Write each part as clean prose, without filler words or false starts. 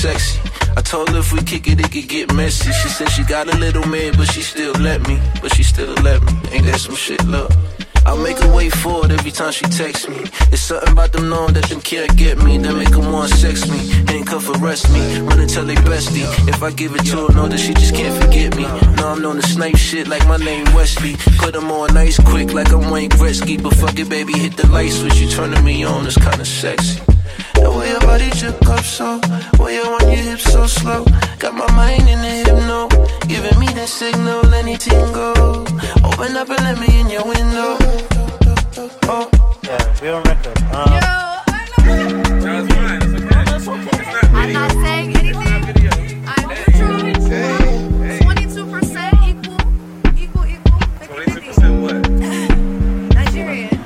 sexy. I told her if we kick it, it could get messy. She said she got a little man, but she still let me. Ain't that some shit, look? I make her wait for it every time she texts me. It's something about them knowing that them can't get me, that make them want sex me, handcuff arrest me, run and tell they bestie. If I give it to her, know that she just can't forget me. Know I'm known to snipe shit like my name Wesley. Put them on nice quick like I'm Wayne Gretzky. But fuck it, baby, hit the light switch, you turning me on, it's kinda sexy. The way your body jerk up so, way you want your hips so slow. Got my mind in the hypno, giving me the signal, anything go. Open up and let me in your window. Oh. Yeah, we on record. Yo, I know. No, it's fine. It's okay. I'm not saying anything. I'm neutral. Hey. 22% equal. 22% what? Nigerian.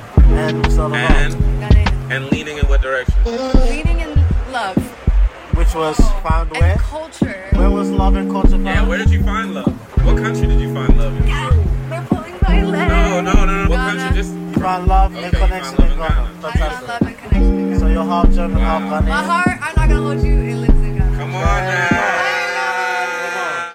And leaning in what direction? Leading in love. Which was found where? And culture. Where was love and culture found? Yeah, where did you find love? What country did you find love in? They're pulling my leg. No. What country? Just You found love and connection in Ghana. I found love and connection in Ghana. So your heart German, half Ghanaian. My heart, I'm not gonna hold you, it lives in Ghana. come on now.